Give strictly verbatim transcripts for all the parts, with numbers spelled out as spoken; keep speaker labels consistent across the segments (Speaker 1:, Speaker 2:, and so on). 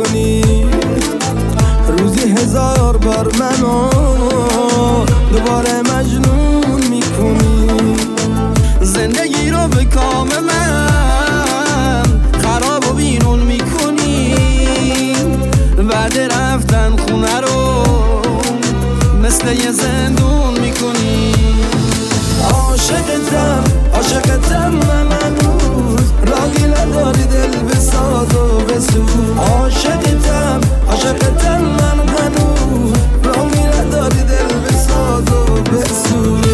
Speaker 1: میکنی. روزی هزار بار منو دوباره مجنون میکنی. زندگی رو به کام من خراب و بیرون میکنی. بعد رفتن خونه رو مثل یه زندون میکنی. عاشقتم عاشقتم من هنوز راهی نداری دل بساز و بسوز. عاشقتم عاشقتم من هنوز راهی نداری دل بساز و بسوز.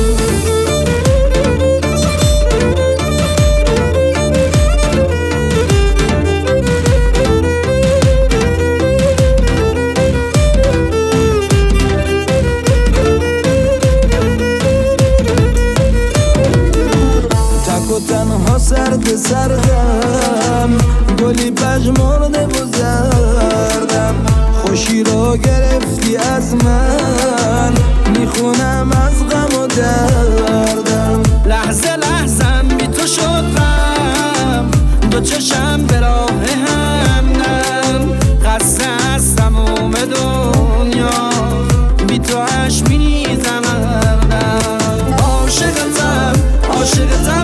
Speaker 1: تنها سرد سردم گلی پژمرده و زردم. خوشی رو گرفتی از من میخونم از غم و دردم. لحظه لحظم بی تو شد غم دو چشم به راه همدم. خسته از تموم دنیا بی تو اش میریزم هردم. عاشقتم عاشقتم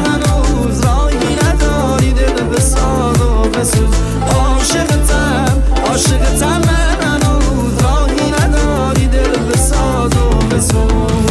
Speaker 1: عاشقتم عاشقتم من هنوز راهی نداری دل بساز و بسوز.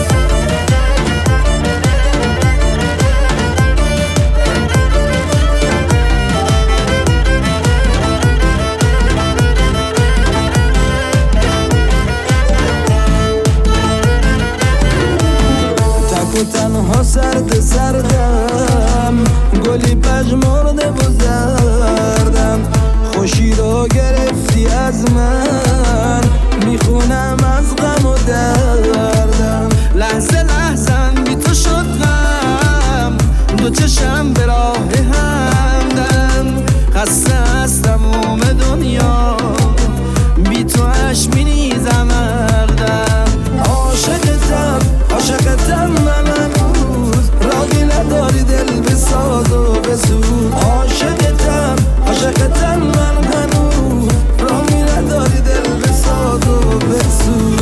Speaker 1: تک و تنها سرد سردم گلی پژمرده و زردم. خوشی رو گرفتی از من میخونم از غم و دردم. لحظه لحظم بی تو شد غم دو چشم به راه همدم. خسته از تموم دنیا بی تو اش میریزم هردم. عاشقتم عاشقتم من هنوز راهی نداری دل بساز و بسوز. عاشقتم عاشقتم من هنوز راهی نداری دل بساز و بسوز.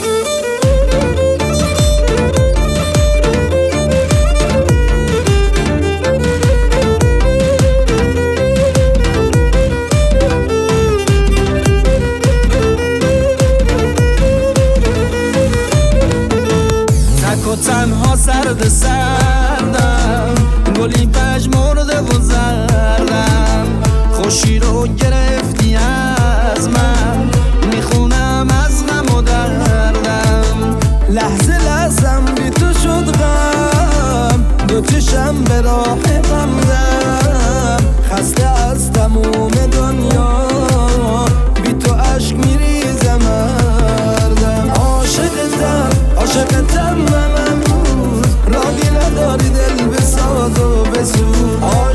Speaker 1: تک و تنها سرد سردم گلی پژمرده و زردم. خوشی رو گرفتی از من میخونم از غم و دردم. لحظه لحظم بی تو شد غم دو چشم به راه همدم. خسته از تموم دنیا بی تو عشق میریزم هردم. عاشقتم عاشقتم من هنوز راهی نداری دل بساز و بسوز.